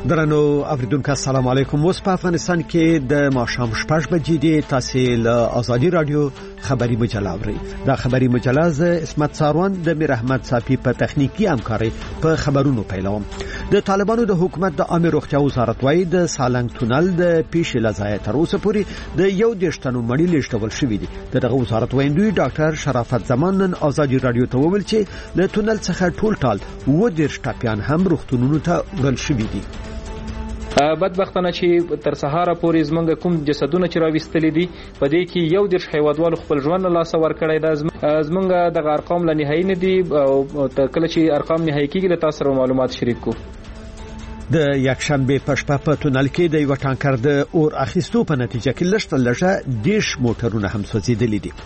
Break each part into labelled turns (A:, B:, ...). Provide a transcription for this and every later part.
A: درنو اوریدونکو السلام علیکم. اوس په افغانستان کې د ماښام 6 بجې دي. تاسو له آزادي رادیو خبری مجله اورئ. دا خبری مجله ز اسمت ساروان د میر احمد صافی په تخنیکی همکاري په خبرونو پیلوم. د طالبانو د حکومت د عامه روغتیا وزارت وايي د سالنګ تونل د پیش لزای تر اوسه پورې د یو دیشتنو مړی لیشتول شوې دي. دغه وزارت وایندوی ډاکټر شرافت زمان نن آزادي رادیو ته وویل چې له تونل څخه ټول و دیرش ټاپیان هم روغتونونو ته وړل شوې دي.
B: بدبختانه چې تر سهار پورې زمونږ کوم جسدونه چې راوستل دي په دې کې یو دیرش هیوادوالو خپل ژوند له لاسه ورکړی دا زمونږ د ارقام له نهایی نه دي او کله چې ارقام نهایی کېږي له تاسو سره معلومات شریک کو.
A: د یکشنبه په شپه په تونل کې د یو ټانکر د اور اخیستو په نتیجه کې لږه دیش موټرونه هم سوځېدلي دي.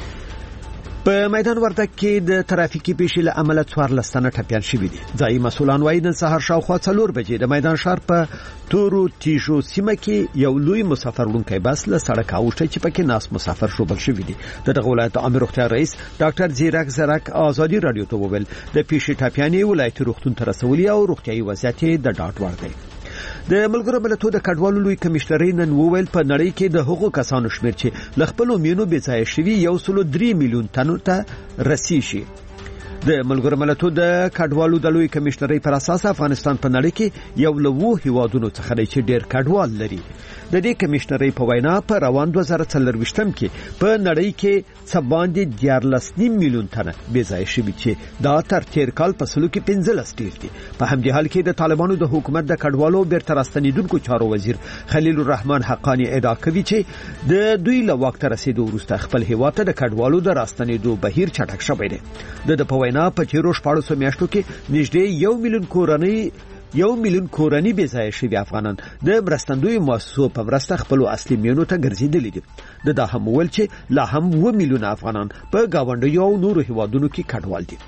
A: په میدان وردګ کې د ترافیکي پیښې له امله 14 تنه ټپیان شوي دي. ځایي مسولان وايي نن سهار شاوخوا 4 بجې د میدان ښار په تورو تیژو سیمه کې یو لوی مسافر وړونکی بس له سړک اوښته چې پکې ناس مسافر شوبل شوي دي. دغه ولایت عامه روغتیا رئیس ډاکټر زیرک زرک آزادي رادیو ته وویل د پیښې ټپیانې ولایت روغتون ته رسولي او روغتیايي وضعیت د ډاډ وړ دی. د ملګرو ملتونو د کډوالو لوی کمشنري نن وویل په نړۍ کې د حقوقو کسانو شمېر چې ل خپل مینو بې ځای شوي 1.3 میلیون تنو ته رسیږي. د ملګرو ملتونو د کډوالو د لوی کمشنري پر اساس افغانستان په نړۍ کې یو له وو هیوادونو څخه دی چې ډېر کډوال لري. د دې کمشنري په وینا په روان 2024 کې په نړۍ کې څه باندې 14.5 میلیون تنه بې ځای شوي چې دا تر تیر کال په سلو کې 15 ډیر دي. په همدې حال کې د طالبانو د حکومت د کډوالو بیرته راستنیدونکو چارو وزیر خلیل الرحمن حقانی ادعا کوي چې د دوی له واک ته رسیدو وروسته خپل هیواد ته د کډوالو د راستنیدو بهیر چټک شوی دی. د په وینا په تیرو 14 میاشتو کې نږدې 1 میلیون کورنۍ بې ځای شوي افغانان د مرستندوی مؤسسو په مرسته خپل اصلي میونو ته ګرځېدلي دي. دا هم ویل چې لا هم 2 میلیون افغانان په گاونډیو او نورو هیوادونو کې کډوال دي.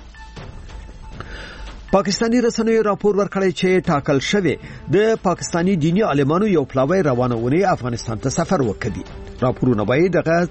A: پاکستانی رسنیو راپور ورکړی چې ټاکل شوی د پاکستانی دینی عالمانو یو پلاوی روانونه افغانستان ته سفر وکړي. راپورونه وايي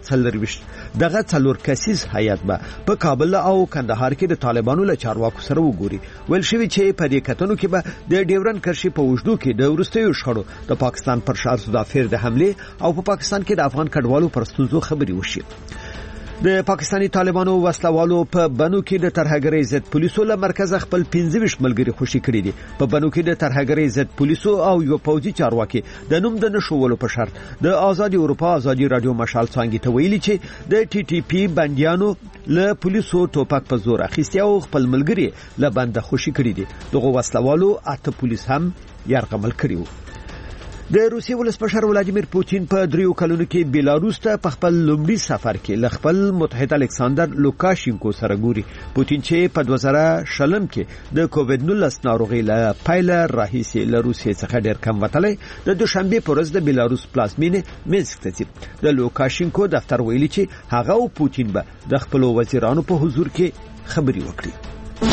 A: دغه څلور کسیز هیئت به په کابل او کندهار کې د طالبانو له چارواکو سره وګوري. ویل شوی چې په دې کتنو کې به د ډیورن کرښې په وجدو کې د ورستیو شخړو د پاکستان پر شار سودافیر د حمله او په پاکستان کې د افغان کډوالو پر ستونزو خبري وشي. د پاکستانی طالبانو وسلوالو په بنو کې د ترهګرۍ ضد پولیسو له مرکز خپل 15 ملګری خوشي کړی دي. په بنو کې د ترهګرۍ ضد پولیسو او یو پوځي چارواکي د نوم د نشولو په شرط د آزادي اروپا آزادي رادیو مشال څنګه ته ویلي چې د ټي ټي پی بنديانو له پولیسو ټوپک په زور اخیستي او خپل ملګری له بنده خوشي کړی دي. دغه وسلوالو 8 پولیس هم یرغمل کړیو. د روسیې ولسمشر ولادیمیر پوتین په 3 کلونو کې بیلاروس ته په خپل لومړي سفر کې ل خپل متحد الکساندر لوکاشینکو سره ګوري. پوتین چې په 2020 کې د کووډ 19 ناروغي له پایله راهیسې له روسیې څخه ډېر کم وتلی د دوشنبه پر ورځ د بیلاروس پلازمینې مینسک ته ځي. د لوکاشینکو دفتر ویلي چې هغه او پوتین به د خپل وزیرانو په حضور کې خبري وکړي.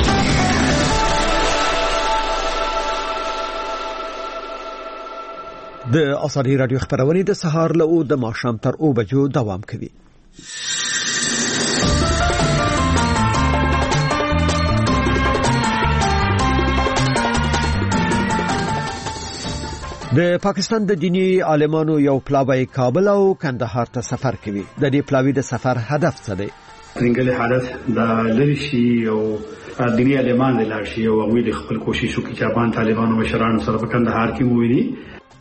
A: د آزادي رادیو خبرونه د سهار له او د ماښام تر 2 بجو دوام کوي. د پاکستان د دینی عالمانو یو پلاوی کابل او کندهار ته سفر کوي. د دې پلاوی د سفر هدف څه دی؟
C: څنګه حالت د لریشي او دینی عالمان د لارشي او وی د خپل کوشش وکړي چې افغان طالبانو مشرانو سره په کندهار کې موویني.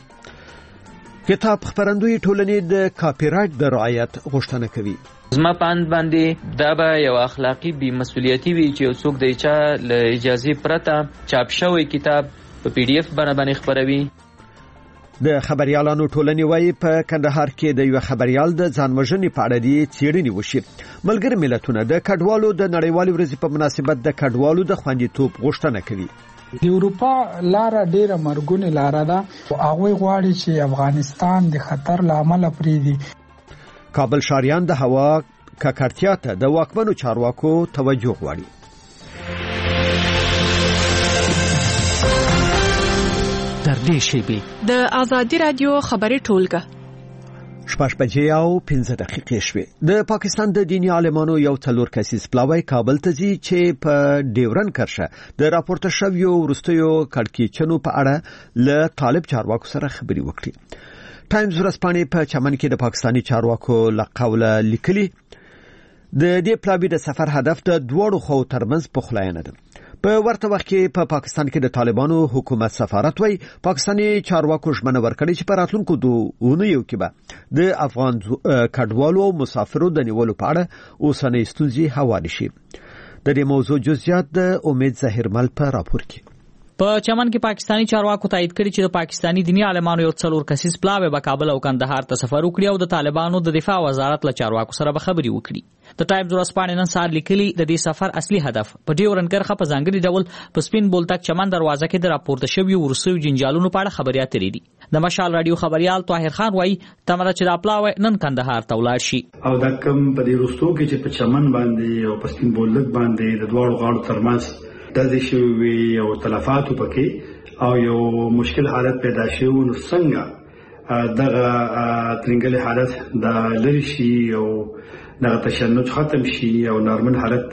A: کتاب خبرندوی ټولنې د کاپی رایټ د رعایت غوښتنه کوي.
B: زما پاند باندې دا به یو اخلاقی بی مسؤلیتی وي چې څوک د چا له اجازه پرته چاپ شوی کتاب په پی ډی اف باندې خبروي.
A: د خبريالانو ټولنې وايي په کندهار کې د یو خبريال د ځانوژنې په اړه د څېړنې وشي. ملګری ملتونه د کډوالو د نړیوالې ورځې په مناسبت د کډوالو د خوندیتوب غوښتنه کوي.
D: د اروپا لار ډیره مرګونی لار ده او هغه غواړي چې افغانستان د خطر لامل پریدي.
A: کابل شاریان د هوا ککړتیا ته د واکمنو چارواکو توجه غواړي.
E: در دې شیبې د آزادي رادیو خبري ټولګه
A: شپږ بجې او 15 دقیقې شوې. د پاکستان د دینی عالمانو یو څلور کسیز پلاوی کابل ته ځي چې په ډیورن کرښه د راپورته شویو وروستیو کړکېچنو په اړه له طالب چارواکو سره خبري وکړي. ټایمز ورځپاڼې په چمن کې د پاکستاني چارواکو لقوله لیکلي د دې پلاوی د سفر هدف د دوړو خو ترمنځ پخلاینه ده. په ورته وخت کې په پاکستان کې د طالبانو حکومت سفارت وای پاکستاني چارواکو ژمنه ورکړي چې په راتلونکو 2 اونیو کې به د افغان کډوالو او مسافرو د نیولو په اړه اوسنۍ ستونزې حواله شي. د دې موضوع جزئیات د امید ظاهرمل په راپور کې.
E: په چمن کې پاکستاني چارواکو تایید کړي چې د پاکستاني دینی عالمانو یو څلور کسیز پلاوی به کابل او کندهار ته سفر وکړي او د طالبانو د دفاع وزارت له چارواکو سره به خبري وکړي. د ټایمز ورځپاڼې نن سهار لیکلي د دې سفر اصلي هدف په ډیورن کرښه په ځانګړي ډول په سپین بولدک چمن دروازه کې د راپورته شویو وروستیو جنجالونو په اړه خبري اترې دي. د مشال رادیو خبريال طاهر خان وایي تمره چې د پلاوی نن کندهار ته ولاړ شي
C: او د کم په دې وروستو کې چې په چمن باندې او په سپین بولدک باندې د دواړو غاړو ترمنځ د شوی او تلفاتو پکې او یو مشکل حالت پیدا شوی نو څنګه دغه ترنګل حالت د لری شي او دغه تشنج ختم شي او نارمل حالت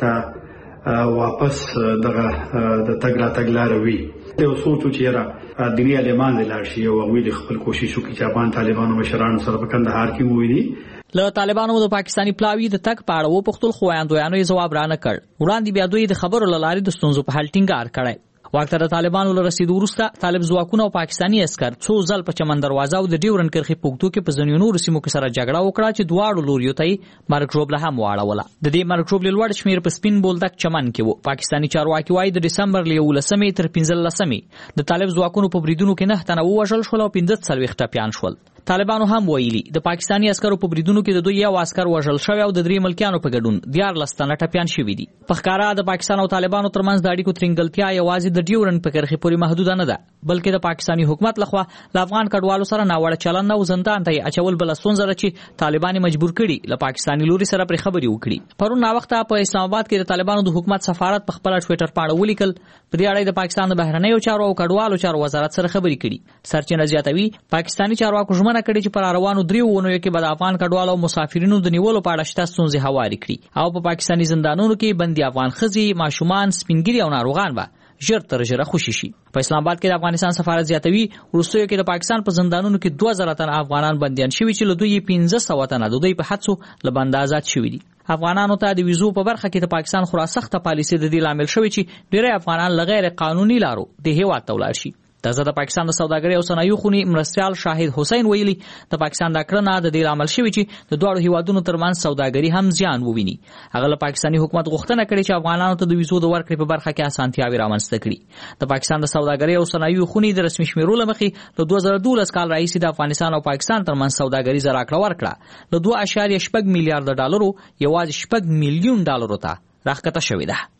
C: ته واپس دغه د تګ را تګ لار وي. یو سوچو چې را دیني عالمان لاړ شي او ویل خپل کوشش وکړي چې افغان طالبانو مشرانو سره په کندهار کې وویني.
E: له طالبانو د پاکستاني پلاوی د تک پاړه و پختل خو وایندویانو جواب را نه کړ. وړاندې بیا دوی د خبرو لارې د ستونزو په حل ټینګار کړی. وخت د طالبانو له رسیدو وروسته طالب ځواکونه او پاکستاني عسكر څو ځل په چمن دروازه او د ډیورن کرښې پوکټو کې په ځینو نورو سیمو کې سره جګړه وکړه چې دواړو لوریو ته مرګ ژوبله هم واړوله. د دې مرګ ژوبلې لوړ شمیر په سپین بولدک چمن کې وو. پاکستاني چارواکي وايي د دسمبر له 11 تر 15 د طالب ځواکونو په بریدونو کې 9 تنه وژل شول او 15 ټپيان شول. طالبانو هم ویلي د پاکستاني عسکرو په بریدونو کې د دوی یو عسكر وژل شوی او د درې ملکیانو په ګډون 14 تنه ټپيان شوي دي. په ښکارا د پاکستان او طالبانو ترمنځ د اړیکو ترنګلتیا یوازې د ډیورن په کرښې پورې محدود نه ده بلکې د پاکستاني حکومت لخوا د افغان کډوالو سره ناوړه چلند او زندان ته اچول بل ستونزه چې طالبان مجبور کړي له پاکستاني لوري سره پر خبري وکړي. پرون نا وخت په اسلام آباد کې د طالبانو د حکومت سفارت په خپل ټوئیټر باندې ولیکل په دې اړه د پاکستان د بهرنیو چارو او کډوالو چارو وزارت سره خبري کړي. سرچینه زیاتوي پاکستاني چارواکو ژمنه کړې چې پر روانو 3 ونیو کې به د افغان کډوالو او مسافرینو د نیولو په اړه شته ستونزې هواري کړي او په پاکستاني زندانونو کې بندي افغان ښځې ماشومان سپینګری او ناروغان به ژر تر ژره خوشي شي. په اسلام آباد کې د افغانستان سفارت زیاتوي وروستیو کې د پاکستان په زندانونو کې 2000 تن افغانان بنديان شوي چې له دوی 1500 تن د دوی په حدسو له بند آزاد شوي دي. افغانانو ته د ویزو په برخه کې د پاکستان خورا سخته پالیسي د دې لامل شوی چې ډېری افغانان لغیر قانوني لارو د هیواد ته ولاړ شي. د پاکستان د سوداګرۍ او صنایعو خونی مرستیال شاهد حسین ویلي د پاکستان د کړنه د دې عمل شوی چې د دوه هیوادونو ترمنځ سوداګري هم زیان وویني. هغه له پاکستاني حکومت غوښتنه کړې چې افغانانو ته د ویزو د ورکړې په برخه کې اسانتیاوي رامنځته کړي. د پاکستان د سوداګرۍ او صنایعو خونی د رسمي شمیرو لمخې له 2012 کال راهیسې د افغانستان او پاکستان ترمنځ سوداګري زراکړه ورکړه له 2.8 میلیارډ ډالرو یوازې 6 میلیون ډالرو ته راښکته شوې ده.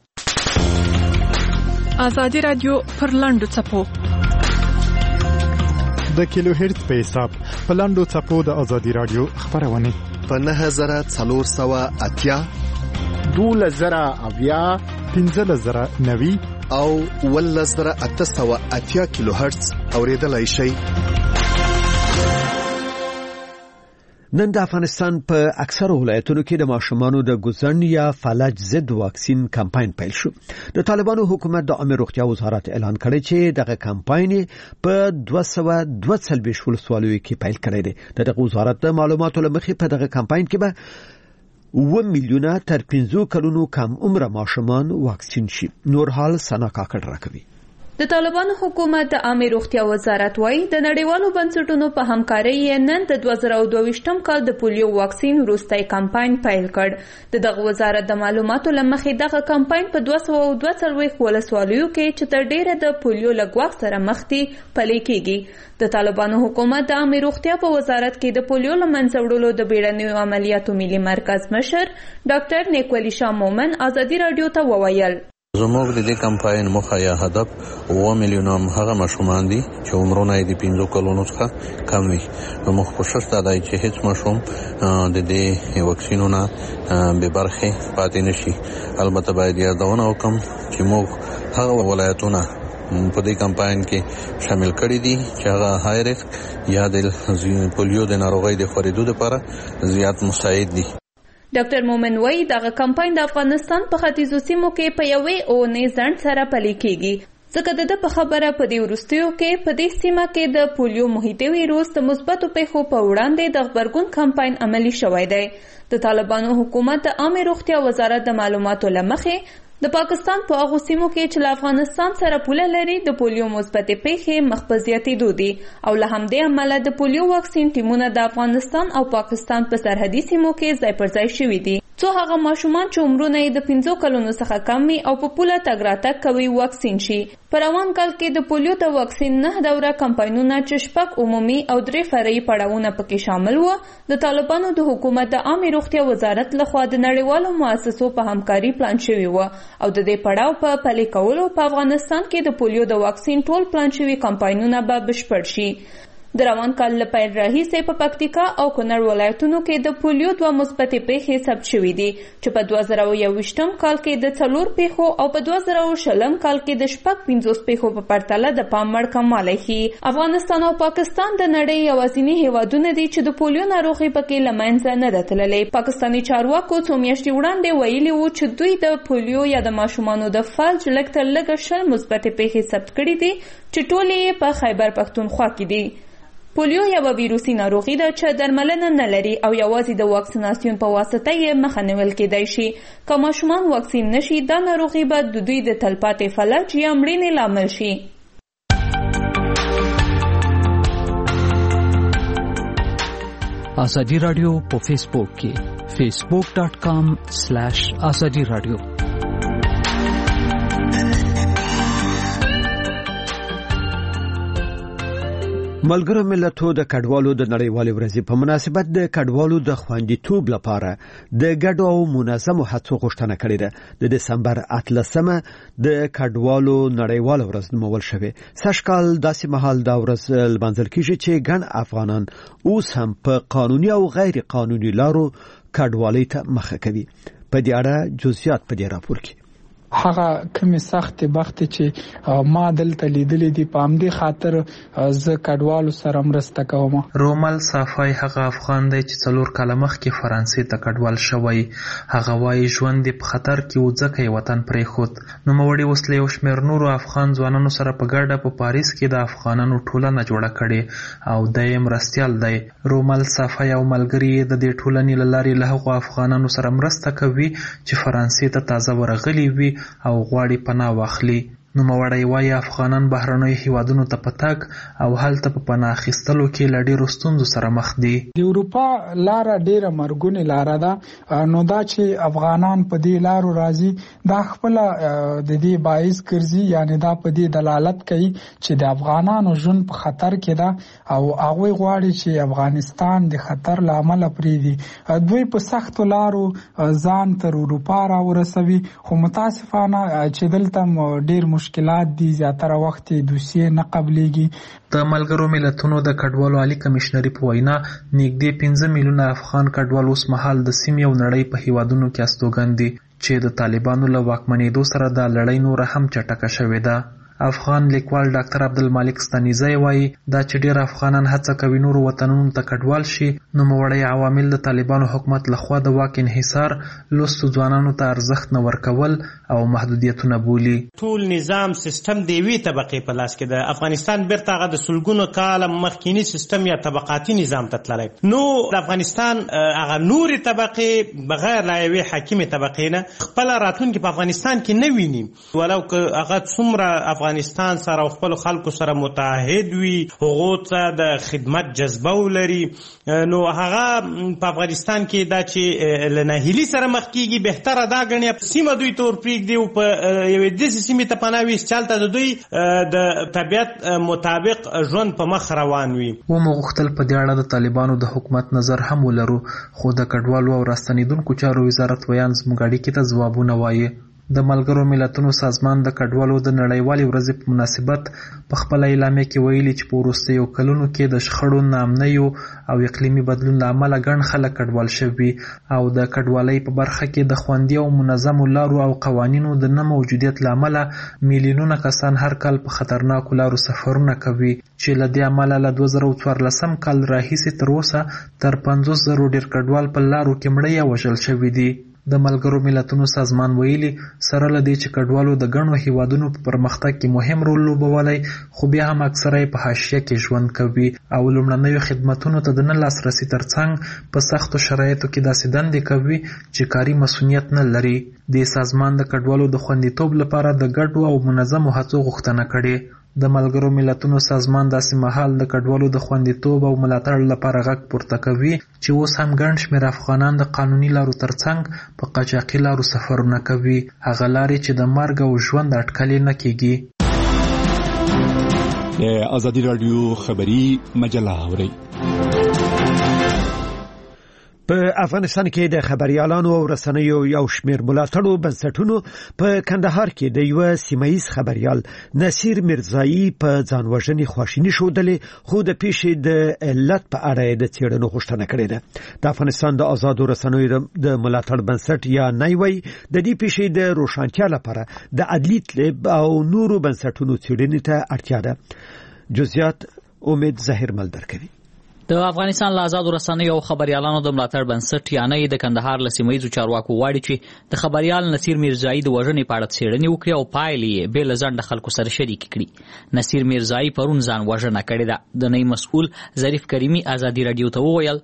F: ازادي رادیو پر لاندو چپو
G: د کیلو هرتز په حساب په لاندو چپو د ازادي رادیو خبرونه
H: په 9480
G: 12000 15090
H: او 11880 کیلو هرتز اوریدلای شي.
A: نن د افغانستان په اکثر ولایتونو کې د ماشومانو د ګوزن یا فلج ضد واکسین کمپاین پیل شو. د طالبانو حکومت د عامه روغتیا وزارت اعلان کړی چې دغه کمپاین په 242 ولسوالیو کې پیل کړی دی. دغه وزارت د معلوماتو لمخې په دغه کمپاین کې به 1 میلیونه تر 15 کلونو کم عمر ماشومان واکسین شي. نور حال سنا کاکړ راکوي.
I: د طالبانو حکومت د عامه روغتیا وزارت وايي د نړیوالو بنسټونو په همکارۍ نن د 2022م کال د پولیو واکسین وروستي کمپاین پیل کړ. دغه وزارت د معلوماتو لمخې دغه کمپاین په 242 ولسوالیو کې چې تر ډیره د پولیو لګواک سره مخ دي پلي کیږي. د طالبانو حکومت د عامه روغتیا په وزارت کې د پولیو لمنځه وړلو د بیړنیو عملیاتو ملي مرکز مشر ډاکټر نیکولی شاه مومن ازادي رادیو ته وویل
J: زموږ د دې کمپاین مخه یا هدف 1 میلیون هغه ماشومان دي چې عمرونه یې 15 کلونو څخه کم وي. موږ کوشش کوو چې هیڅ ماشوم د دې واکسینونو به برخه پاتې نشي. البته باید یادونه وکړم چې موږ هغه ولایتونه په دې کمپاین کې شامل کړي دي چې هغه های ریسک یا د پولیو د ناروغۍ د خورېدو لپاره زیات مساعد دي.
I: ډاکټر مومن وایي دغه کمپاین د افغانستان په ختیځو سیمو کې په یوې اونۍ ځنډ سره پلی کیږي ځکه د په خبره په دې وروستیو کې په دې سیمه کې د پولیو محیطي ویروس د مثبتو پیښو په وړاندې د غبرګون کمپاین عملي شوی دی. د طالبانو حکومت د عامه روغتیا وزارت د معلوماتو له مخې د پاکستان په هغو سیمو کې چې له افغانستان سره پوله لري د پولیو مثبتې پیښې مخ په زیاتېدو دي او له همدې امله د پولیو واکسین ټیمونه د افغانستان او پاکستان په سرحدي سیمو کې ځای پر ځای شوي دي. څو هغه ماشومان چې عمرونه یې د 5 کلونو څخه کم وي او په پوله تګ راتګ کوي واکسین شي. په روان کال کې د پولیو د واکسین 9 دوره کمپاینونه چې 6 عمومي او 3 فرعي پړاوونه پکې شامل وو د طالبانو د حکومت د عامه روغتیا وزارت لخوا د نړیوالو مؤسسو په همکاري پلان شوی و او د دې پړاو په پلي کولو په افغانستان کې د پولیو د واکسین ټول پلان شوی کمپاینونه به بشپړ شي. د روان کال له پیل راهیسې په پکتیکا او کونړ ولایتونو کې د پولیو 2 مثبتې پیښې ثبت شوې دي چې په 2021 کال کې د 4 پیښو او په 2020 کال کې د 50 پیښو په پرتله د پام وړ کموالی ښیي. افغانستان او پاکستان د نړۍ یوازینی هیوادونه دي چې د پولیو ناروغي پکې له منځه نه ده تللې. پاکستاني چارواکو څو میاشتې وړاندې ویلي وو چې دوی د پولیو یا د ماشومانو د فلج لږ تر لږه 10 مثبتې پیښې ثبت کړي دي چې ټولې یې په خیبر پښتونخوا کې دي. پولیو یو ویروسي ناروغي ده چې درملنه نه لري او یوازې د واکسیناسیون په واسطه یې مخه نیول کېدای شي. که ماشومان واکسین نشي دا ناروغي به د دوی د تلپاتې فلج یا مړینې لامل شي.
K: ازادي رادیو په فیسبوک کې facebook.com/azadi radio.
A: ملګرو ملتونو د کډوالو د نړیوالې ورځې په مناسبت د کډوالو د خوندیتوب لپاره د ګډو او منظمو هڅو غوښتنه کړې ده. د دسمبر 18مه د کډوالو نړیواله ورځ نومول شوې. سږکال داسې مهال دا ورځ لمانځل کیږي چې ګڼ افغانان اوس هم په قانوني او غیر قانوني لارو کډوالۍ ته مخه کوي. په دې اړه جزئیات په دې راپور کې
D: هغه کومې سختې بختې چې ما دلته لیدلې دي په همدې خاطر زه کډوالو سره مرسته کوم.
B: رومل صافای هغه افغان دی چې 4 کاله مخکې فرانسې ته کډوال شوی. هغه وايي ژوند په خطر کې و ځکه یې وطن پرېښود. نوموړي اوس له یو شمېر نورو افغان ځوانانو سره په ګډه په پاریس کې د افغانانو ټولنه جوړه کړې او د یې مرستیال دی. رومل صافای او ملګري د دې ټولنې له لارې له هغو افغانانو سره مرسته کوي چې فرانسې ته تازه ورغلي وي او غواړي پناه واخلي. نوموړی وایي افغانان بهرنیو هیوادونو ته په تګ او هلته په پناه اخیستلو کې له ډېرو ستونزو سره مخ دي.
D: د اروپا لاره ډېره مرګونې لاره ده نو دا چې افغانان په دې لارو راځي دا خپله د دې باعث ګرځي یعنی دا په دې دلالت کوي چې د افغانانو ژوند په خطر کې ده او هغوی غواړي چې افغانستان د خطر له امله پرېږدي. دوی په سختو لارو ځان تر اروپا راورسوي خو متاسفانه چې دلته ډېر مشکلات دي. زیاتره وخت دوسیې نه قبليږي.
B: د ملګرو ملتونو د کډوالو عالی کمشنري په وینا نږدې 15 میلیونه افغان کډوال اوس مهال د سیمې او نړۍ په هیوادونو کې استوګن دي چې د طالبانو له واکمنېدو سره د لړۍ نور هم چټکه شوې ده. افغان لیکوال ډاکټر عبدالمالک ستانیزی وایي دا چې ډېر افغانان هڅه کوي نورو وطنونو ته کډوال شي. نوموړی عوامل د طالبانو حکومت لخوا د واک انحصار، لوستو ځوانانو ته ارزښت نه ورکول او محدودیتونه بولي.
L: ټول نظام سیستم د یوې طبقې په لاس کې ده. افغانستان بیرته هغه د سلګونو کاله مخکینی سیستم یا طبقاتي نظام ته تللی. نو د افغانستان هغه نورې طبقې بغیر له یوې حاکمې طبقې نه خپله راتلونکې په افغانستان کې نه ویني ولو که هغه څومره افغانستان سره او خپل خلکو سره متحد وي هغو ته د خدمت جذبه ولري. نو هغه په افغانستان کې دا چې له ناهیلي سره مخ کېږي بهتره دا ګڼي سیمه دوی ته ورپرېږدي او په یوې داسې سیمې ته پناه وي چې هلته د دوی د طبیعت مطابق ژوند په مخ روان وي.
B: ومو غوښتل په دې اړه د طالبانو د حکومت نظر هم ولرو خو د کډوالو او راستنېدونکو چارو وزارت ویان زموږ اړیکې ته ځوابونه وایي.
M: د ملګرو ملتونو سازمان د کډوالو د نړیوالې ورځې په مناسبت په خپل اعلامیه کې ویلي چې په وروستیو کلونو کې د شخړو، ناامنیو او اقلیمي بدلون له امله ګڼ خلک کډوال شوي او د کډوالۍ په برخه کې د خوندي او منظمو لارو او قوانینو د نه موجودیت له امله میلیونونه کسان هر کال په خطرناکو لارو سفرونه کوي چې له دې امله له 2014 کال راهیسې تر اوسه تر 50,000 ډېر کډوال په لارو کې مړه یا وژل شوي دي. د ملګرو ملتونو سازمان ویلي سره له دې چې کډوالو د ګڼو هیوادونو په پرمختګ کې مهم رول لوبولی، خو بیا هم اکثره په حاشیه کې ژوند کوي او لومړنیو خدمتونو ته د نه لاسرسي ترڅنګ په سختو شرایطو کې داسې دندې کوي چې کاري مسؤلیت نه لري. د سازمان د کډوالو د خوندیتوب لپاره د ګډو او منظمو هڅو غوښتنه کړې. د ملګرو ملتونو سازمان داسې مهال د کډوالو د خوندیتوب او ملاتړ لپاره غږ پورته کوي چې اوس هم ګڼ شمېر افغانان د قانوني لارو ترڅنګ په قاچاقي لارو سفرونه کوي، هغه لارې چې د مرګ او ژوند اټکلې نه کیږي.
N: د ازادي راډیو خبري مجله اورئ.
A: په افغانستان کې د خبريالانو او رسنیو یو شمېر ملاتړو بنسټونو په کندهار کې د یو سیمایي خبريال نصیر میرزایی په ځانوژنې خواشینی ښودلې، خو د پیښې د علت په اړه د څېړنو غوښتنه کړې ده. د افغانستان د آزادو رسنیو د ملاتړ بنسټ یا نایوي د دې پیښې د روښانتیا لپاره د عدلي طلب او نورو بنسټونو څېړنې ته اړتیا ده. جزئیات امید ظاهر ملدر کوي.
E: د افغانستان له آزادو رسنیو او خبريالانو د ملاتړ بنسټ یا نه د کندهار له سیمایي چارواکو غواړي چې د خبريال نصیر میرزایی د وژنې په اړه څېړنې وکړي او پایلې یې بې له ځنډه خلکو سره شریک کړي. نصیر میرزایی پرون ځان وژنه کړې ده. د نئی مسؤل ظریف کریمی ازادي رادیو ته وویل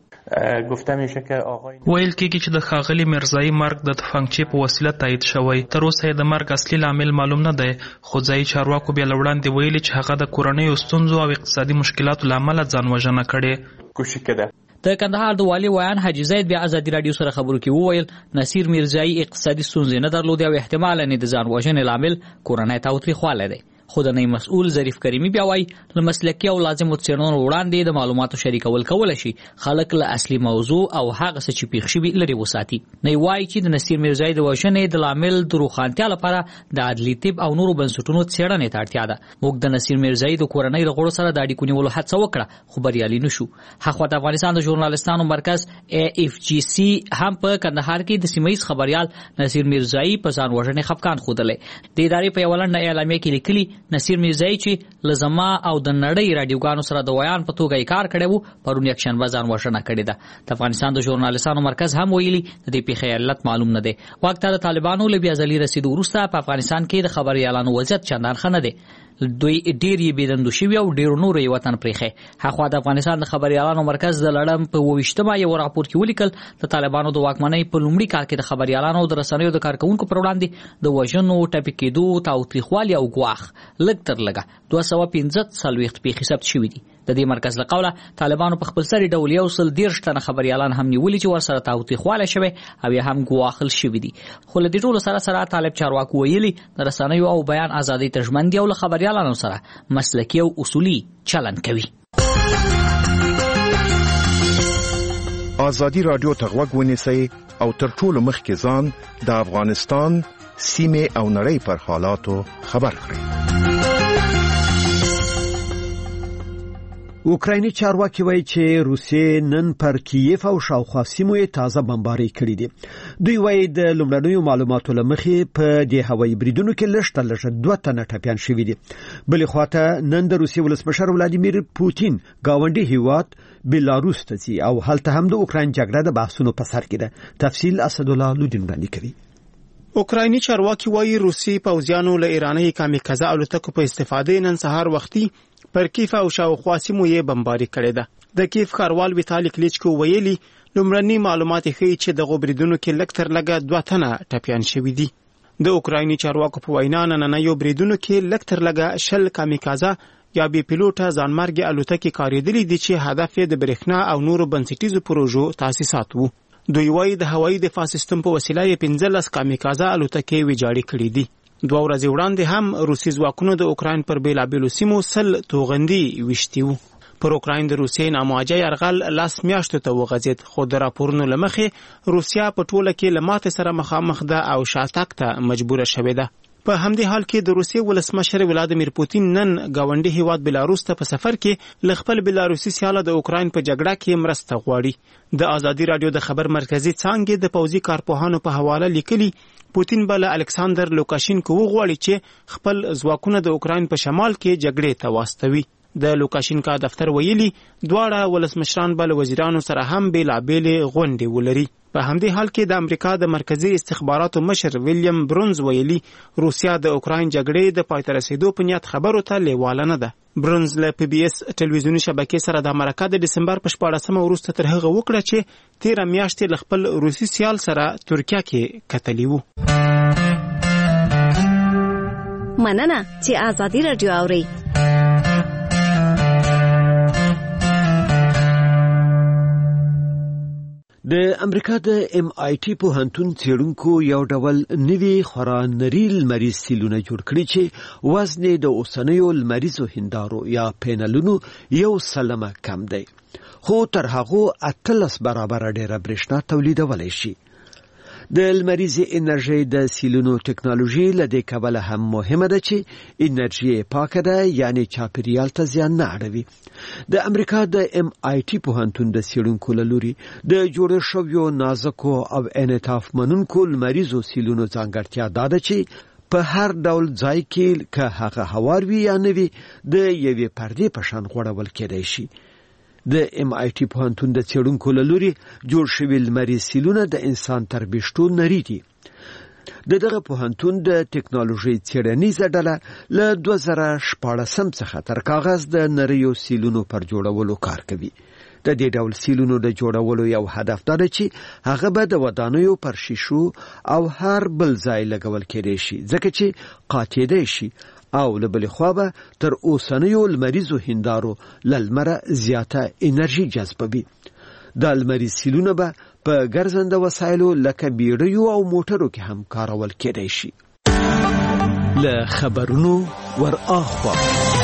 O: ویل کېږي چې د ښاغلي میرزایی مرګ د تفنګچې په وسیله تایید شوی. تر اوسه یې د مرګ اصلي لامل معلوم نه دی، خو ځایي چارواکو بیا له وړاندې ویلي چې هغه د کورنیو ستونزو او اقتصادي مشکلاتو له امله ځان وژنه کړې.
E: د کندهار د والي ویان حاجی زید بیا ازادي رادیو سره خبرو کې وویل نصیر میرزایی اقتصادي ستونزې نه درلودې او احتمالاً د ځان وژنې لامل کورنۍ تاوتریخوالی دی. خو د نئی مسؤل ظریف کریمی بیا وایي له مسلکي او لازمو څېړنو وړاندې د معلوماتو شریکول کولی شي خلک له اصلي موضوع او هغه څه چې پیښ شوي لرې وساتي. نئی وایي چې د نصیر میرزایی د وژنې د لامل د روښانتیا لپاره د عدلي طب او نورو بنسټونو څېړنې ته اړتیا ده. موږ د نصیر میرزایی د کورنۍ د غړو سره د اړیکو نیولو هڅه وکړه خو بریالي نشو. هخوا د افغانستان د ژورنالستانو مرکز AFGC هم په کندهار کې د سیمایي خبريال نصیر میرزایی په ځان وژنې خفقان ښودلی. د ادارې په یوه لنډه اعلامیه کې لیکلي نصیر میرزایی چې لزما او د نړۍ رادیوګانو سره د ویان په توګه یې کار کړی وو پرون یکشنبه ځان وژنه کړې ده. د افغانستان د ژورنالستانو مرکز هم ویلي د دې پیښې علت معلوم نه دی. واک ته د طالبانو له بیا ځلي رسیدو وروسته په افغانستان کې د خبريالانو وضعیت چندان ښه نه دی. دوی ډېر یې بېدندو شوي او ډېرو نورو یې وطن پرېښی. هخوا د افغانستان د خبريالانو مرکز د لړم په 28مه یو راپور کې ولیکل د طالبانو د واکمنۍ په لومړي کال کې د خبريالانو او د رسنیو د کارکونکو پر وړاندې د وژنو، ټپي کېدو، تاوتریخوالي او ګواښ لږ تر لږه 215 پیښې ثبت شوي دي. د دې مرکز له قوله طالبانو په خپلسري ډول 130 تنه خبريالان هم نیولي چې ورسره تاوتریخوالی شوی او یا هم ګواښل شوي دي. خو له دې ټولو سره طالب چارواکو ویلي د رسنیو او بیان ازادۍ ته ژمن دي او له خبريالانو سره مسلکي او اصولي چلند کوي.
H: ازادي رادیو ته غوږ ونیسئ او تر ټولو مخکې ځان د افغانستان سیمې او نړۍ پر حالاتو خبر کړئ.
A: اوکرایني چارواکي وایي چې روسیې نن پر کیف او شاوخوا سیمو یې تازه بمباري کړې دي. دوی وایي د لومړنیو معلوماتو له مخې په دې هوایي بریدونو کې لږ تر لږه 2 تنه ټپیان شوي دي. بلې خواته نن د روسیې ولسمشر ولادیمیر پوتین ګاونډي هیواد بیلاروس ته ځي او هلته هم د اوکراین جګړه د بحثونو په سر کې ده. تفصیل اسدالله لودین وړاندې کوي.
P: اوکرایني چارواکي وایي روسي پوځیانو له ایراني کامیکازه الوتکو په استفاده نن سهار وختي پر کیف او شاوخوا سیمو یې بمباري کړې ده. د کیف ښاروال ویتالي کلیچکو ویلي لومړني معلومات ښیي چې د غوبریدونو کې لږ تر لږه 2 تنه ټپیان شوي دي. د اوکرایني چارواکو په وینا نننیو بریدونو کې لږ تر لږه 10 کامیکازه یا بې پیلوټه ځانمرګي الوتکې کارېدلې دي چې هدف یې د برېښنا او نورو بنسټیزو پروژو تاسیسات وو. دوی وایي د هوایي دفاع سیستم په وسیله یې 15 کامیکازه الوتکې ویجاړې کړې دي. 2 ورځې وړاندې هم روسي ځواکونو د اوکراین پر بیلابیلو سیمو 100 توغندي ویشتي وو. پر اوکراین د روسیې نامواجه یرغل لاس میاشتو ته وغځید، خو د راپورونو له مخې روسیا په ټوله کې له ماتې سره مخامخ ده او شاتګ ته مجبوره شوې ده. په همدې حال کې د روسیې ولسمشر ولادیمیر پوتین نن گاونډي هیواد بلاروس ته په سفر کې ل خپل بلاروسي سیاله د اوکراین په جګړه کې مرسته غواړي. د ازادي رادیو د خبر مرکزی څانګې د پوځي کارپوهانو په حواله لیکلي پوتین بل الکساندر لوکاشینکو وغواړي چې خپل ځواکونه د اوکراین په شمال کې جګړې ته واستوي. د لوکاشینکا دفتر ویلي دواړه ولسمشران بل وزیرانو سره هم بیلابېلې غونډې ولري. په همدې حال کې د امریکا د مرکزی استخباراتو مشر ویلیام برونز ویلي روسیا د اوکراین جګړې د پای ته رسیدو په نیت خبرو ته لیواله نه ده. برونز له پی بي اس ټلویزیوني شبکې سره د مرکه د ډسمبر په 14مه وروسته تر هغه وکړه چې 13 میاشتې له خپل روسي سیال سره ترکیه کې کتلی وو.
Q: مننه چې آزادي رادیو اوري.
A: د امریکا د ام آی ټي پوهنتون څېړونکو یو ډول نوي خورا نري لمریز سیلونه جوړ کړي چې وزن د اوسنیو لمریزو هندارو یا پینلونو 1% کم دی، خو تر هغه 18 برابر ډیره برېښنا تولیدولی شي. د لمریزې انرژي د سیلونو ټکنالوژي له دې کبله هم مهمه ده چې انرژي پاکه ده، یعنی چاپیریال ته زیان نه اړوي. د امریکا د ام آی ټي پوهنتون د څېړونکو له لوري د جوړ شویو نازکو او انعطاف منونکو لمریزو سیلونو ځانګړتیا دا ده چې په هر ډول ځای کې که هغه هوار وي یا نه وي د یوې پردې په شان غوړول کېدای شي. د ام آی ټي پوهنتون د څېړونکو له لوري جوړ شوي لمریز سیلونه د انسان تر ویشتو نري دي. د دغه پوهنتون د ټکنالوژي څېړنیزه ډله له 2014 څخه تر کاغذ د نریو سیلونو پر جوړولو کار کوي. د دې ډول سیلونو د جوړولو یو هدف دا دی چې هغه به د ودانیو پر شیشو او هر بل ځای لګول کېدای شي، ځکه چې قاتېدای شي او له بلې خوا به تر اوسنیو لمریزو هندارو له لمره زیاته انرژي جذبوي. دا لمریز سیلونه به په ګرځنده وسایلو لکه بیړیو او موټرو کې هم کارول کېدای شي. له خبرونو ور اخوا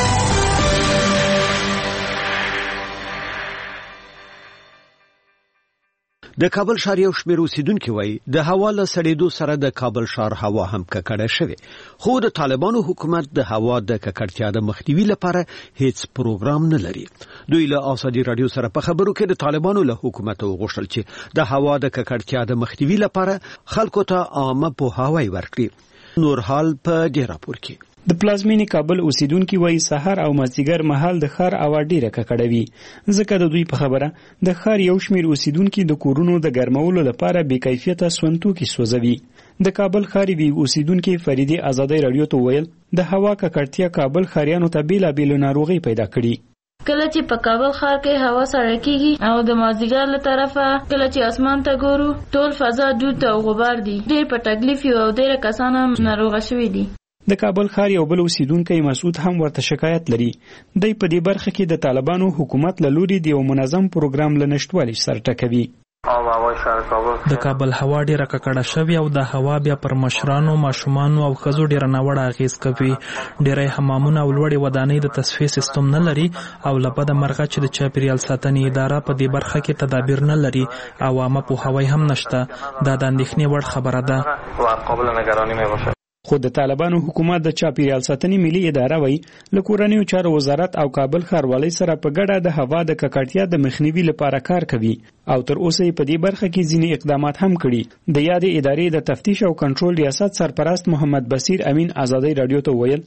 A: د کابل ښار یو شمېر اوسیدونکي وایي د هوا له سړېدو سره د کابل ښار هوا هم ککړه شوې، خو د طالبانو حکومت د هوا د ککړتیا د مخنیوي لپاره هیڅ پروګرام نه لري. دوی له ازادي رادیو سره په خبرو کې د طالبانو له حکومت وغوښتل چې د هوا د ککړتیا د مخنیوي لپاره خلکو ته عامه پوهاوی ورکړي. نور حال په دې راپور کې.
R: د پلازمینې کابل اوسیدونکو وایي سحر او مازدیګر مهال د ښار هوا ډیره ککړه وي، ځکه د دوی په خبره د ښار یو شمېر اوسیدونکو د کورونو د ګرمولو لپاره بې کیفیته سونتوکي سوځوي. د کابل ښار وی اوسیدونکو فریدي آزادي رادیو ته ویل د هوا ککړتیا کابل ښاریانو ته بیلابېلو ناروغي پیدا کړي.
S: کله چې په کابل ښار کې هوا سړه کیږي او د مازدیګر له طرفه کله چې اسمان ته ګورو ټول فضا دود او غبار دي، ډېر په تکلیف او ډېر کسان هم ناروغه شوي دي.
R: د کابل ښار یو بل اوسیدونکی مسعود هم ورته شکایت لري. دی په دې برخه کې د طالبانو حکومت له لوري د یو منظم پروګرام له نشټوالي سره ټکوي.
O: د کابل هوا ډیره ککړه شوې او د هوا بیا پر مشرانو، ماشومانو او ښځو ډیره ناوړه اغیز کوي. ډیری حمامونه او لوړې ودانۍ د تصفیې سیستم نه لري او له بده مرغه چې د چاپیریال ساتنې اداره په دې برخه کې تدابیر نه لري او عامه پوهاوی هم نشته. دا د اندېښنې وړ خبره ده.
R: خو د طالبانو حکومت د چاپیریال ساتنې ملي اداره وایي له کورنیو چارو وزارت او کابل ښاروالۍ سره په ګډه د هوا د ککړتیا د مخنیوي لپاره کار کوي او تر اوسه په دې برخه کې ځینې اقدامات هم کړي. د یادې ادارې د تفتیش او کنټرول ریاست سرپرست محمد بصیر امین آزادي رادیو ته ویل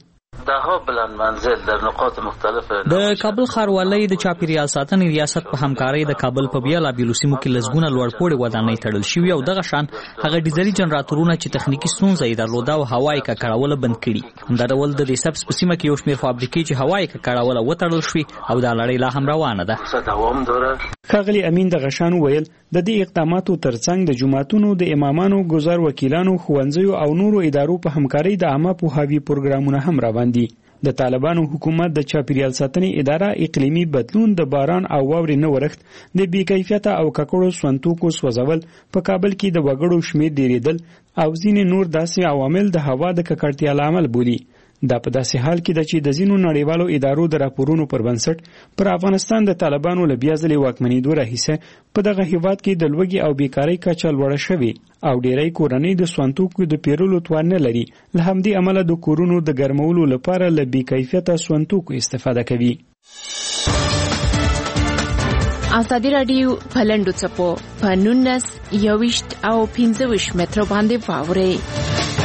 E: د کابل ښاروالۍ د چاپیریال ساتنې ریاست په همکارۍ د کابل په بیلابېلو سیمو کې لسګونه لوړپوړې ودانۍ تړل شوي او دغه شان هغه ډیزلي جنراتورونه چې تخنیکي ستونزه یې درلوده او هوا یې ککړوله بند کړي. همدا ډول د دې سبز په سیمه کې یو شمېر فابریکې چې هوا یې ککړوله وتړل شوي او دا لړۍ لا هم روانه ده.
R: ښاغلي امین د غشان ویل د دې اقداماتو ترڅنګ د جماعتونو د امامانو، ګذر وکیلانو، ښوونځیو او نورو ادارو په همکارۍ د عامه پوهاوي پروګرامونه هم روان دي. د طالبانو حکومت د چاپیریال ساتنې اداره اقلیمي بدلون، د باران او واورې نه ورښت، د بې کیفیته او ککړو سونتوکو سوځول، په کابل کې د وګړو شمېر ډېرېدل او ځینې نور داسې عوامل د هوا د ککړتیا لامل بولي. دا په داسې حال کې ده چې د ځینو نړیوالو ادارو د راپورونو پر بنسټ پر افغانستان د طالبانو له بیا ځلې واکمنېدو راهیسه په دغه هیواد کې د لوږې او بیکارۍ کچه لوړه شوې او ډېری کورنۍ د سون توکو د پیرلو توان نه لري. له همدې امله د کورونو د ګرمولو لپاره له بې کیفیته سون توکو استفاده کوي.
F: ازادي راډیو په لنډو څپو په 19 21 او 25 متر باندې واوري.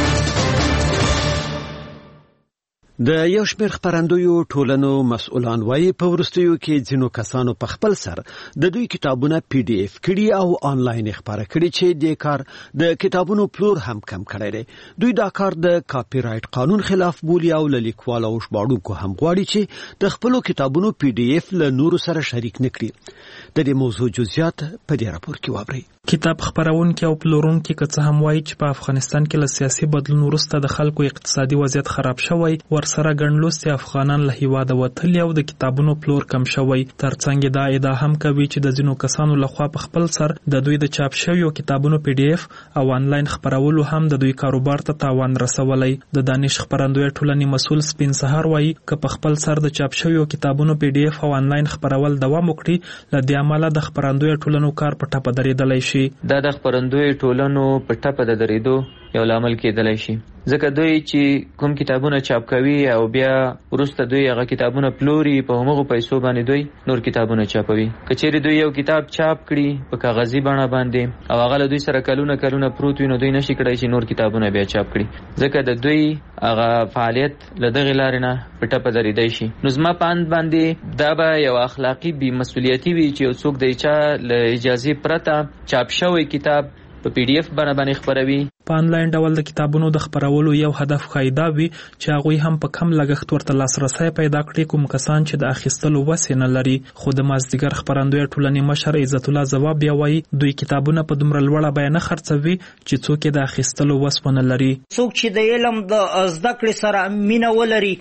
A: د یو شمېر خپرندویو ټولنو مسؤلان وایي په وروستیو کې ځینو کسانو په خپل سر د دوی کتابونه PDF کړي او آنلاین خپاره کړي چې د کار د کتابونو پلور هم کم کړی دی. دوی دا کار د کاپی رایټ قانون خلاف بولي او له لیکوالو او ژباړونکو هم غواړي چې د خپلو کتابونو PDF له نورو سره شریک نه کړي. د دې موضوع جزئیات په دې راپور کې واورئ.
O: کتاب خپرونکي او پلورونکي که څه هم وایي چې په افغانستان کې له سیاسي بدلون وروسته د خلکو اقتصادي وضعیت خراب شوی، ورسره ګڼ لوستي افغانان له هیواده وتلي او د کتابونو پلور کم شوی. ترڅنګ دا ادعا هم کوي چې د ځینو کسانو لخوا په خپل سر د دوی د چاپ شویو کتابونو PDF او آنلاین خپرولو هم د دوی کاروبار ته تاوان رسولی. د دانش خپرندوی ټولنې مسؤل سپین سهار وایي که په خپل سر د چاپ شویو کتابونو PDF او آنلاین خپرول دوام وکړي، له دې امله د خپرندوی ټولنو کار په ټپه درېدلی شي.
B: دا د خپرندوی ټولنو په ټپه د درېدو یو لامل کېدلی شي، ځکه دوی چې کوم کتابونه چاپ کوي او بیا وروسته دوی هغه کتابونه پلوري، په همغو پیسو باندې دوی نور کتابونه چاپوي. که چیرې دوی یو کتاب چاپ کړي په کاغذي بڼه باندې او هغه له دوی سره کلونه پروت وي، نو دوی نشي کړی چې نور کتابونه بیا چاپ کړي، ځکه د دوی هغه فعالیت له دغې لارې نه په ټپه درېدی شي. نو زما په اند باندې دا به یو اخلاقي بې مسؤلیتي وي چې یو څوک د چا له اجازې پرته چاپ شوی کتاب په PDF باندې خپروي.
O: په آنلاین ډول د کتابونو د خپرولو یو هدف قاعده وي چې هغوی هم په کم لګښت ورته لاسرسی پیدا کړي کوم کسان چې د اخیستلو وس نه لري. خو د مازدیګر خپرندوی ټولنې مشر عزت الله ځواب بیا وایي دوی کتابونه په دومره لوړه بیه نه خرڅوي چې څوک یې د اخیستلو وس ونه لري.
T: څوک چې د علم د زده کړې سره مینه ولري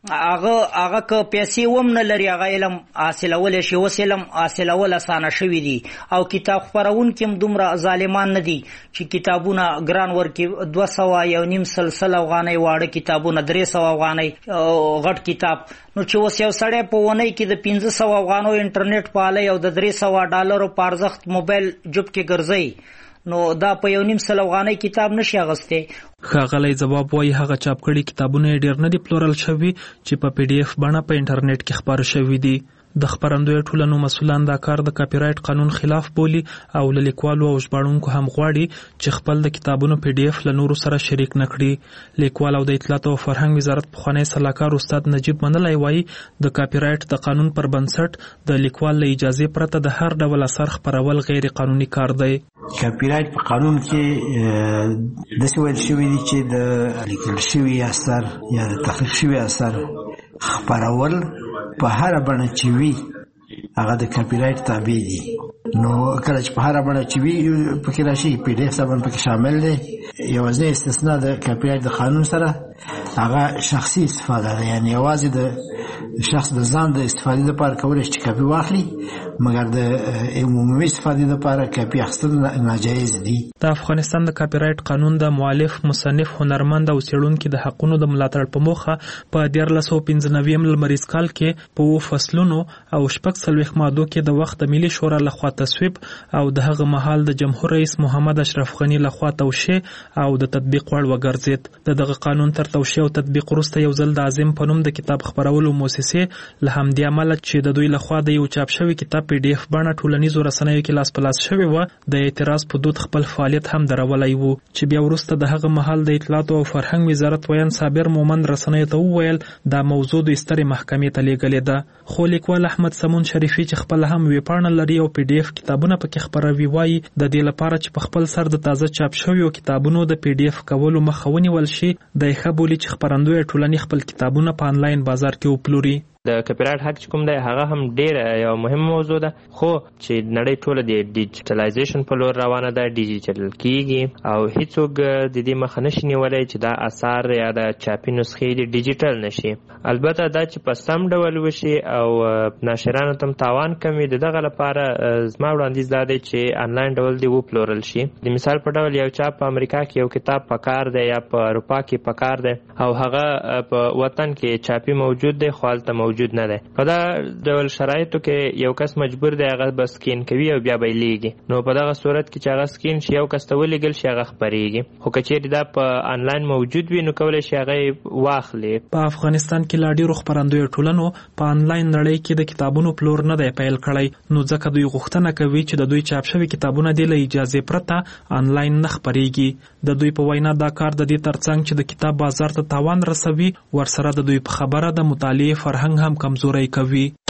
T: هغه که پیسې هم نه لري هغه علم حاصلولی شي. اوس علم حاصلول اسانه شوي دي او کتاب خپرونکي هم دومره ظالمان نه دي چې کتابونه ګران ورکړي. 200 افغانۍ واړه کتابونه، 300 افغانۍ غټ کتاب. نو چې اوس یو سړی په اونۍ کې د 500 افغانو انټرنیټ پالی او د $300 په ارزښت موبایل جوب کې ګرځي، نو دا په 1.5 افغانۍ کتاب نشي اغستی.
O: ښاغلی ځواب وایي هغه چاپ کړي کتابونه یې ډېر نه دي پلورل شوي چې په PDF بڼه په انټرنیټ کې خپاره شوي دي. د خپرندوی ټولنو مسؤلان دا کار د کاپی رایټ قانون خلاف بولي او له لیکوالو او ژباړونکو هم غواړي چې خپل د کتابونو PDF له نورو سره شریک نه کړي. لیکوال او د اطلاعات او فرهنګ وزارت پخوانی سلاکار استاد نجیب منلی وایي د کاپی رایټ د قانون پر بنسټ د لیکوال له اجازې پرته د هر ډول اثر خپرول غیر قانوني کار دی.
U: کاپی رایټ په قانون کې داسې ویل شوي دي چې د لیکل شوي اثر یا د تخلیق شوي اثر خپرول په هر بڼه چې وي هغه د کاپی رایټ تابع دي. نو کله چې په هر بڼه چې وي پکې راشي PDF باندې پکې شامل دي. یوازې استثناء د کاپی رایټ د قانون سره هغه شخصي استفاده ده، یعنی یوازې د شخص د ځان د استفادې لپاره کولی شي چې کاپی واخلي، مګر د عمومي استفادې لپاره کاپی اخیستل ناجایز دي.
O: د افغانستان د کاپی رایټ قانون د مؤلف، مصنف، هنرمند او څېړونکي د حقونو د ملاتړ په موخه په 1995 لمریز کال کې په 2 فصلونو او 46 مادو کې د وخت د ملي شورا لخوا تصویب او د هغه مهال د جمهور رئیس محمد اشرف غني لخوا توشیح او د تطبیق وړ وګرځید. دغه قانون تر توشیح او تطبیق وروسته یو ځل د عظیم په نوم د کتاب خپرولو مؤسسې له همدې امله چې د دوی لخوا د یو چاپ شوي کتاب PDF بڼه ټولنیزو رسنیو کې لاس په لاس شوې وه، د اعتراض په دود خپل فعالیت هم درولی و چې بیا وروسته د هغه مهال د اطلاعات او فرهنګ وزارت ویان صابر مومند رسنیو ته وویل دا موضوع د سترې محکمې ته لیږلې ده. خو لیکوال احمد سمون شریفي چې خپل هم ویبپاڼه لري او PDF کتابونه پکې خپروي وایي د دې لپاره چې په خپل سر د تازه چاپ شویو کتابونو د PDF کولو مخه ونیول شي، د ښه بولي چې خپرندوی ټولنې خپل کتابونه په آنلاین بازار کې وپلوري.
C: د کاپی رایټ حق کوم دی هغه هم ډیر یو مهم موضوع ده خو چې نړۍ ټوله د ډیجیټلایزیشن په لور روانه ده ډیجیټل کیږي او هیڅوک د دې مخه نشي نیولای چې دا اثار یا د چاپي نسخې د ډیجیټل نشي البته دا چې په سم ډول وشي او ناشرانو تم تاوان کمی دغه لپاره زما وړاندیز دا دی چې انلاین ډول دی وپلورل شي د مثال په ډول یو چاپ په امریکا کې یو کتاب پکار دی یا په اروپا کې پکار دی او هغه په وطن کې چاپي موجود دی خو هلته موجود نه دی په دا ډول شرایطو کې یو کس مجبور دی هغه به سکین کوي او بیا به یې لیږي نو په دغه صورت کې چې هغه سکین شي یو کس ته ولیږل شي هغه خپرېږي خو که چیرې دا په انلاین موجود وي نو کولی شي هغه یې واخلي
M: په افغانستان کې لا ډېرو خپرندویو ټولنو په انلاین نړۍ کې د کتابونو پلور نه دی پیل کړی نو ځکه دوی غوښتنه کوي چې د دوی چاپ شوي کتابونه د اجازه پرته انلاین نه خپرېږي د دوی په وینا دا کار د دې ترڅنګ چې د کتاب بازار ته تاوان رسوي ورسره د دوی په خبره د مطالعې فرهنګ هم کمزوری کوي